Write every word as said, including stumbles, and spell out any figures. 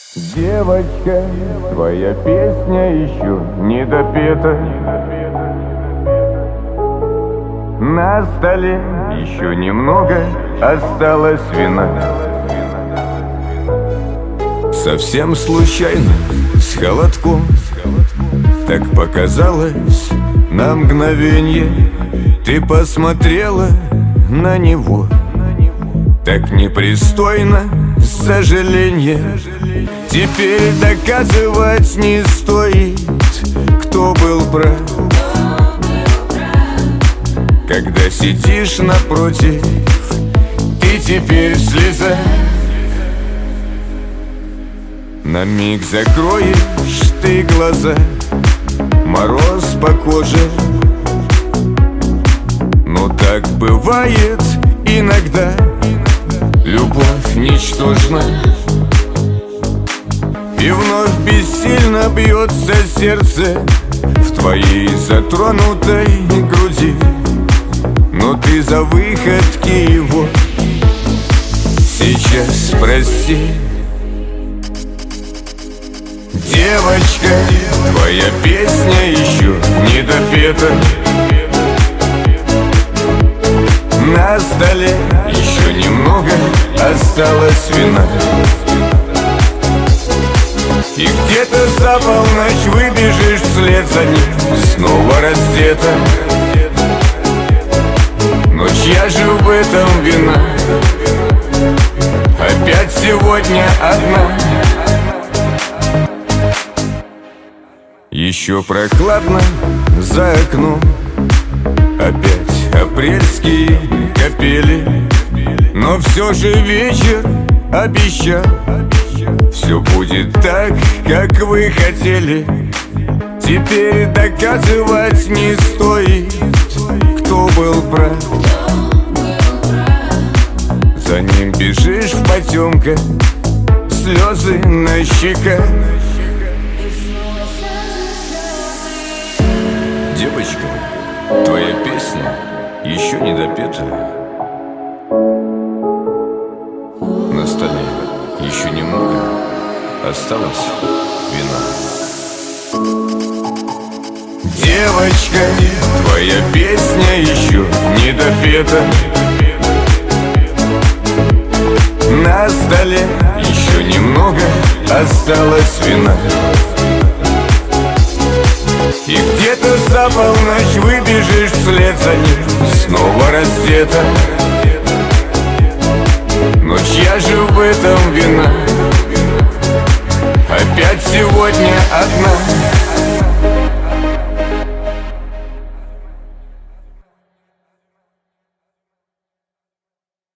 Девочка, твоя песня еще не допета. На столе еще немного осталось вина. Совсем случайно, с холодком, так показалось на мгновенье. Ты посмотрела на него так непристойно, сожаленье. Теперь доказывать не стоит, кто был прав. Когда сидишь напротив, ты теперь слеза. На миг закроешь ты глаза, мороз по коже. Но так бывает иногда, любовь ничтожна. И вновь бессильно бьется сердце в твоей затронутой груди. Но ты за выходки его сейчас прости. Девочка, твоя песня еще не допета. На столе еще немного осталось вина. И где-то за полночь выбежишь вслед за ним, снова раздета. Но чья же в этом вина? Опять сегодня одна. Еще прохладно за окном, опять апрельские капели. Но все же вечер обещал, все будет так, как вы хотели. Теперь доказывать не стоит, кто был прав. За ним бежишь в потемках, слезы на щеках. Девочка, твоя песня еще не допета. На столе еще немного осталось вина. Девочка, твоя песня еще не допета. На столе еще немного осталось вина. И где-то за полночь выбежишь вслед за ним, снова раздета. Но чья же в этом вина? Опять сегодня одна.